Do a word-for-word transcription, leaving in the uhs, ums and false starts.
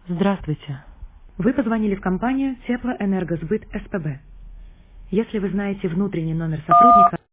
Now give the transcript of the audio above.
Здравствуйте. Вы позвонили в компанию Теплоэнергосбыт СПБ. Если вы знаете внутренний номер сотрудника...